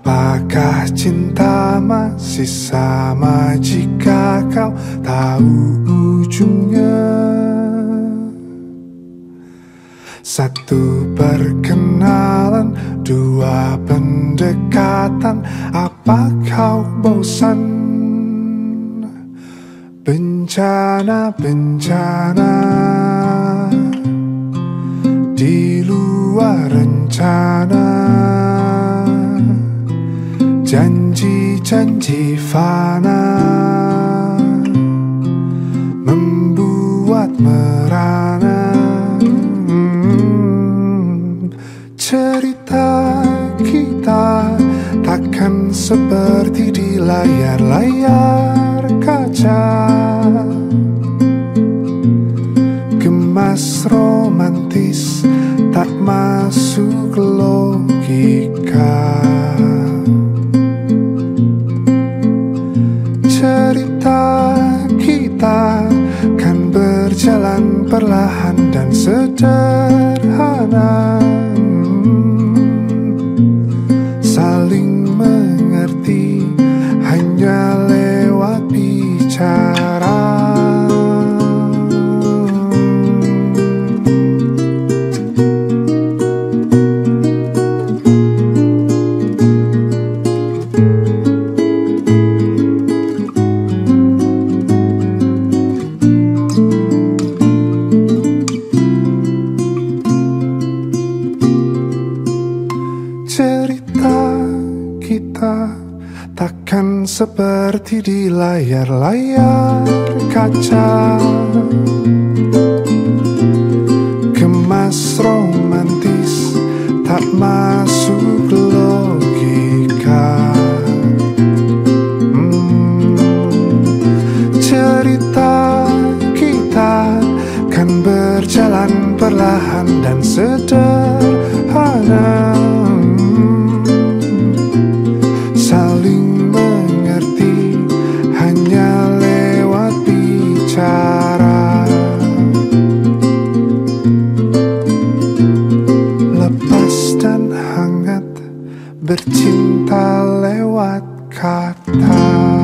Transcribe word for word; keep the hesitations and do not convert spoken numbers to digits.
Apakah cinta masih sama jika kau tahu ujungnya? Satu perkenalan, dua pendekatan. Apa kau bosan? Bencana-bencana di luar rencana, janji-janji fana membuat merana. hmm, Cerita kita takkan seperti di layar-layar kaca. Gemas romantis tak masuk logika. Cerita kita kan berjalan perlahan dan sederhana, saling mengerti hanya lewat bicara. Cerita kita takkan seperti di layar-layar kaca. Gemas romantis tak masuk logika. hmm, Cerita kita kan berjalan perlahan dan sederhana, saling mengerti hanya lewat bicara. Lepas dan hangat bercinta lewat kata.